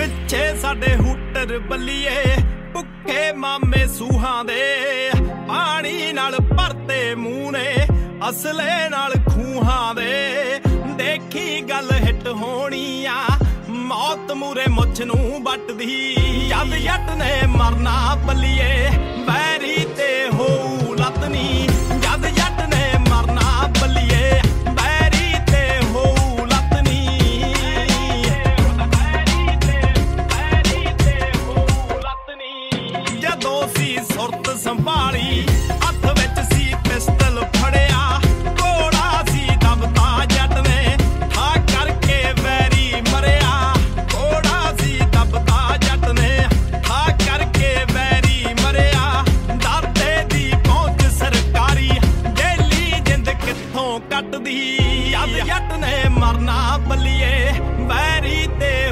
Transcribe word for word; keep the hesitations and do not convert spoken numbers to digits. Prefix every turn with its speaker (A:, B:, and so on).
A: ਪਿੱਛੇ ਸਾਡੇ ਹੂਟਰ ਬੱਲੀਏ ਭੁੱਖੇ ਮਾਮੇ ਸੂਹਾਂ ਦੇ ਪਾਣੀ ਨਾਲ ਭਰਤੇ ਮੂੰਹ ਨੇ ਅਸਲੇ ਨਾਲ ਖੂਹਾਂ ਦੇ ਦੇਖੀ ਗੱਲ ਹਿੱਟ ਹੋਣੀ ਆ ਮੌਤ ਮੂਰੇ ਮੁੱਛ ਨੂੰ ਵੱਟਦੀ ਜਦ ਜੱਟ ਨੇ ਮਰਨਾ ਬੱਲੀਏ ਵੈਰੀ ਤੇ ਹੋਊ ਲੱਤਨੀ ਜਦ ਜੱਟ ਨੇ ਮਰਨਾ ਬੱਲੀਏ ਵੈਰੀ ਤੇ ਹੋਊ ਲੱਤਨੀ ਵੈਰੀ ਤੇ ਹੋਊ ਲੱਤਨੀ ਜਦੋਂ ਸੀ ਸੁਰਤ ਸੰਭਾਲੀ ਹੱਥ ਵਿੱਚ ਸੀ ਪਿਸਤਲ ਫੜਿਆ ਘੋੜਾ ਸੀ ਦਬਤਾ ਜੱਟ ਨੇ ਠਾ ਕਰਕੇ ਵੈਰੀ ਮਰਿਆ ਘੋੜਾ ਸੀ ਦਬਤਾ ਜੱਟ ਨੇ ਠਾ ਕਰਕੇ ਵੈਰੀ ਮਰਿਆ ਦਾਤੇ ਦੀ ਪਹੁੰਚ ਸਰਕਾਰੀ ਜੇਲੀ ਜਿੰਦ ਕਿੱਥੋਂ ਕੱਟਦੀ ਜਦ ਜੱਟ ਨੇ ਮਰਨਾ ਬੱਲੀਏ ਵੈਰੀ ਤੇ